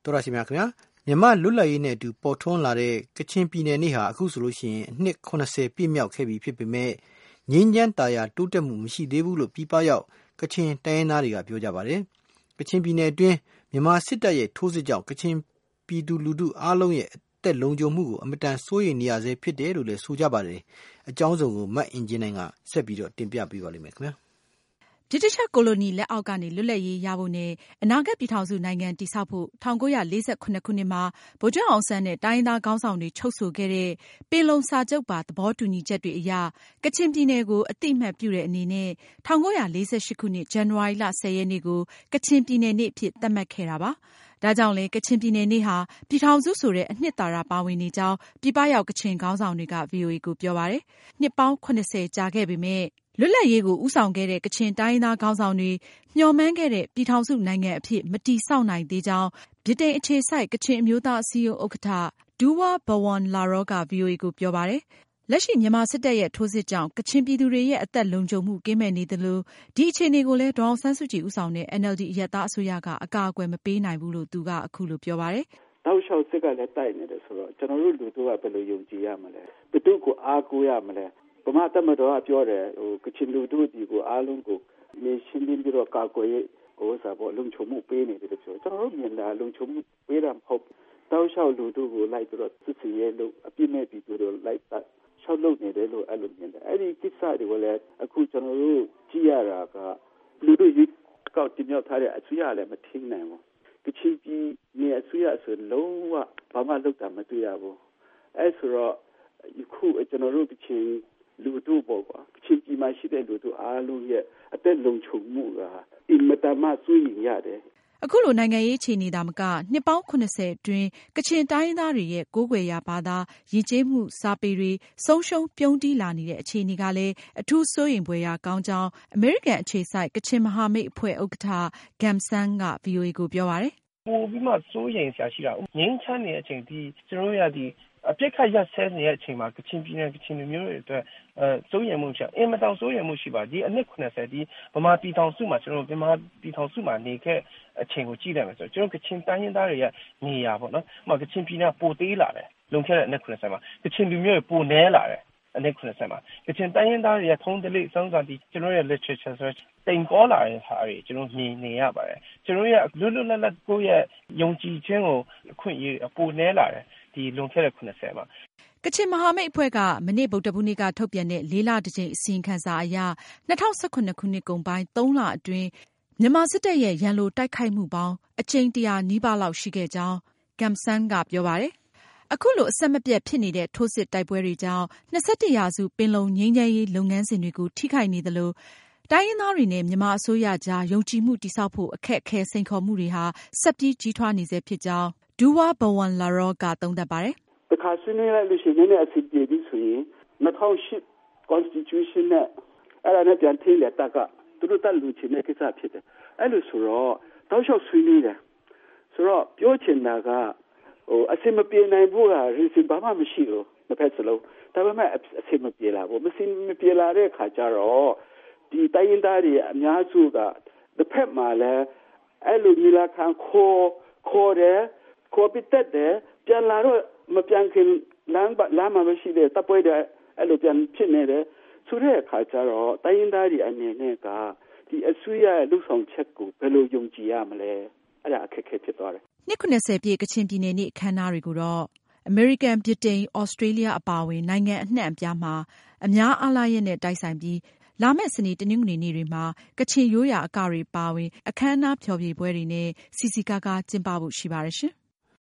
တော်ရရှိမြခင်ဗျာမြန်မာလွတ်လပ်ရေးနဲ့အတူပေါ်ထွန်းလာတဲ့ကချင်ပြည်နယ်နေ့ဟာအခုဆိုလို့ရှိရင်အနှစ်80ပြည့်မြောက်ခဲ့ပြီဖြစ်ပေမဲ့ငြိမ်းချမ်းသာယာတိုးတက်မှုမရှိသေးဘူးလို့ပြည်ပရောက်ကချင်တိုင်းရင်းသားတွေကပြောကြပါတယ်ကချင်ပြည်နယ်အတွင်းမြန်မာစစ်တပ်ရဲ့ထိုးစစ်ကြောင့်ကချင်ပြည်သူလူထုအားလုံးရဲ့အသက်လုံခြုံမှုကိုအမတန်စိုးရိမ်နေရဆဲဖြစ်တယ်လို့လည်းဆိုကြပါတယ်အကြောင်းစုံကိုမတ်အင်ဂျင်နိုင်ကဆက်ပြီးတော့တင်ပြပေးပါလိမ့်မယ်ခင်ဗျာဗြိတိရှ်ကိုလိုနီလက်အောက်ကနေလွတ်လပ်ရေးရဖို့နဲ့အနာဂတ်ပြည်ထောင်စုနိုင်ငံတည်ဆောက်ဖို့1948ခုနှစ်မှာဗိုလ်ချုပ်အောင်ဆန်းနဲ့တိုင်းရင်းသားခေါင်းဆောင်တွေချုပ်ဆိုခဲ့တဲ့ပင်လုံစာချုပ်ပါသဘောတူညီချက်တွေအရကချင်ပြည်နယ်ကိုအတိအမှတ်ပြုတဲ့အနေနဲ့1948ခုနှစ်ဇန်နဝါရီလ10ရက်နေ့ကိုကချင်ပြည်နယ်နေ့အဖြစ်သတ်မှတ်ခဲ့တာပါ။ဒါကြောင့်လည်းကချင်ပြည်နယ်နေ့ဟာပြည်ထောင်စုဆိုတဲ့အနှစ်သာရပါဝင်နေကြောင်းပြည်ပရောက်ကချင်ခေါင်းဆောင်တွေက VOA ကိုပြောပါတယ်။နှစ်ပေါင်း80ကြာခဲ့ပေမဲ့လွတ်လပ်ရေးကိုဦးဆောင်ခဲ့တဲ့ကချင်တိုင်းရင်းသားခေါင်းဆောင်တွေမျှော်မှန်းခဲ့တဲ့ပြည်ထောင်စုနိုင်ငံအဖြစ်မတည်ဆောက်နိုင်သေးကြောင်းဗြိတိန်အခြေစိုက်ကချင်အမျိုးသားအစည်းအရုံးဥက္ကဋ္ဌဒူဝါဘဝန်လာရောက VOA ကိုပြောပါတယ်။လက်ရှိမြန်မာစစ်တပ်ရဲ့ထိုးစစ်ကြောင့်ကချင်ပြည်သူတွေရဲ့အသက်လုံခြုံမှုကင်းမဲ့နေသလိုဒီအခြေအနေကိုလည်းဒေါ်အောင်ဆန်းစုကြည်ဦးဆောင်တဲ့ NLD အရပ်သားအစိုးရကအကာအကွယ်မပေးနိုင်ဘူးလို့သူကအခုလိုပြောပါတယ်။တောက်လျှောက်စစ်ကလည်းတိုက်နေတယ်ဆိုတော့ကျွန်တော်တို့လူတို့ကဘယ်လိုယုံကြည်ရမလဲဘယ်သူကိုအားကိုးရမလဲဗမာတပ်မတော်ကပြောတယ်ကချင်လူတို့ဒီကိုအားလုံးကိုနေရှင်းပြီးတော့ကာကွယ်ရေးလုံခြုံမှုပေးနေတယ်ဆိုတော့ကျွန်တော်တို့မြင်တာလုံခြုံမှုပေးတာမဟုတ်တောက်လျှောက်လူတို့ကိုလိုက်ပြီးတော့စစ်စီရဲလို့အပြစ်မဲ့ပြီးတို့လိုက်ရှောက်လုပ်နေတယ်လို့အဲ့လိုမြင်တယ်အဲ့ဒီကိစ္စတွေကိုလည်းအခုကျွန်တော်တို့ကြည့်ရတာကလူတို့ရွေးကောက်တင်မြှောက်ထားတဲ့အစိုးရလည်းမထင်နိုင်ဘူးကချင်ပြည်နယ်အစိုးရဆိုလုံးဝဘာမှလုပ်တာမတွေ့ရဘူးအဲ့ဆိုတော့အခုကျွန်တော်တို့ကချင်လူတို့ပေါ့ကွာကချင်ပြည်မှာရှိတဲ့လူတို့အားလုံးရဲ့အသက်လုံခြုံမှုကအင်မတန်မှစိုးရိမ်ရတယ်အခုလိုနိုင်ငံရေးအခြေအနေသာမကနှစ်ပေါင်း80အတွင်းကချင်တိုင်းရင်းသားတွေရဲ့ကိုးကွယ်ရာဘာသာယဉ်ကျေးမှုစာပေတွေဆုံးရှုံးပြုန်းတီးလာနေတဲ့အခြေအနေကလည်းအထူးစိုးရိမ်ဖွယ်ရာကောင်းကြောင်းအမေရိကန်အခြေစိုက်ကချင်မဟာမိတ်အဖွဲ့ဥက္ကဋ္ဌ Gum Sang က VOA ကိုပြောပါတယ်ပိုပြီးမှစိုးရိမ်စရာရှိတာငြိမ်းချမ်းနေတဲ့အချိန်ဒီကျွန်တော်တို့ရဒီအပြစ်ခတ်ရက်ဆဲနေတဲ့အချိန်မှာကချင်ပြည်နယ်ကချင်လူမျိုးတွေအတွက်စိုးရိမ်မှုရှိအင်မတန်စိုးရိမ်မှုရှိပါဒီအနှစ်80ဒီဗမာပြည်ထောင်စုမှာကျွန်တော်ဗမာပြည်ထောင်စုမှာနေခဲ့အချိန်ကိုကြည့်လိုက်မယ်ဆိုတော့ကျွန်တော်ကချင်တိုင်းရင်းသားတွေရဲ့နေရာပေါ့နော်။ကချင်ပြည်နယ်ပိုသေးလာတယ်လုံခဲ့တဲ့အနှစ်80မှာကချင်လူမျိုးတွေပိုနဲလာတယ်အနှစ်80မှာကချင်တိုင်းရင်းသားတွေရဲ့ထုံးတလိစောင်းစာဒီကျွန်တော်ရဲ့ literature ဆိုတိမ်ပေါ်လာတဲ့ဟာတွေကျွန်တော်မြင်နေရပါတယ်ကျွန်တော်ရဲ့လွတ်လွတ်လပ်လပ်ကိုယ့်ရဲ့ယုံကြည်ခြင်းကိုအခွင့်အရေးပိုနဲလာတယ်ဒီလွန်ခဲ့တဲ့80မှာကချင်မဟာမိတ်အဖွဲ့ကမနေ့ဗုဒ္ဓဘူးနေ့ကထုတ်ပြန်တဲ့4လတစ်ကြိမ်အစီရင်ခံစာအရ2018ခုနှစ်ကုန်ပိုင်း3လအတွင်းမြန်မာစစ်တပ်ရဲ့ရန်လိုတိုက်ခိုက်မှုပေါင်းအကြိမ်100နီးပါးလောက်ရှိခဲ့ကြောင်း Gum Sang ကပြောပါတယ်။အခုလိုအဆက်မပြတ်ဖြစ်နေတဲ့ထိုးစစ်တိုက်ပွဲတွေကြောင့်21ရာစုပင်လုံငြိမ်းချမ်းရေးလုပ်ငန်းစဉ်တွေကိုထိခိုက်နေသလိုတိုင်းရင်းသားတွေနဲ့မြန်မာအစိုးရကြားယုံကြည်မှုတည်ဆောက်ဖို့အခက်အခဲစိန်ခေါ်မှုတွေဟာဆက်ပြီးကြီးထွားနေဆဲဖြစ်ကြောင်းဒူဝါဘဝန်လာရောကသုံးသပ်ပါတယ်။တခါဆွေးနွေးလိုက်လို့ရှိရင်လည်းအစီအပြေပြီးဆိုရင်2008 constitution နဲ့အဲ့ဒါနဲ့ပြန်ထိလေတက်ကသူတို့တက်လူချင်းတဲ့ကိစ္စဖြစ်တယ်အဲ့လိုဆိုတော့တောက်လျှောက်ဆွေးနွေးတယ်ဆိုတော့ပြောချင်တာကအစင်မပြေနိုင်ဘူးက reason ဘာမှမရှိဘူးတစ်ဖက်စလုံးဒါပေမဲ့အစင်မပြေလာဘူးမပြေလာတဲ့ခါကျတော့ဒီတိုင်းရင်းသားတွေအများစုကတစ်ဖက်မှာလည်းအဲ့လိုညီလာခံခေါ်တယ်ခေါ်ပြီးတက်တယ်ပြန်လာတော့မပြန်ခင်လမ်းမှာမရှိတဲ့တပ်ပွဲတဲ့အဲ့လိုပြန်ဖြစ်နေတယ်ဆိုတဲ့အခါကျတော့တိုင်းရင်းသားတွေအနေနဲ့ကဒီအစိုးရရဲ့လှုပ်ဆောင်ချက်ကိုဘယ်လိုယုံကြည်ရမလဲအဲ့ဒါအခက်အခဲဖြစ်သွားတယ်နှစ်90ပြည့်ကချင်ပြည်နယ်နေ့အခမ်းအနားတွေကိုတော့အမေရိကန်ဗြိတိန်ဩစတြေးလျအပါအဝင်နိုင်ငံအနှံ့အပြားမှာအများအားလားရက်နဲ့တိုက်ဆိုင်ပြီးလာမယ့်စနေတနင်္ဂနွေနေ့တွေမှာကချင်ရိုးရာအကတွေပါဝင်အခမ်းအနားဖျော်ဖြေပွဲတွေနဲ့စီစီကားကားကျင်းပဖို့ရှိပါတယ်ရှင်။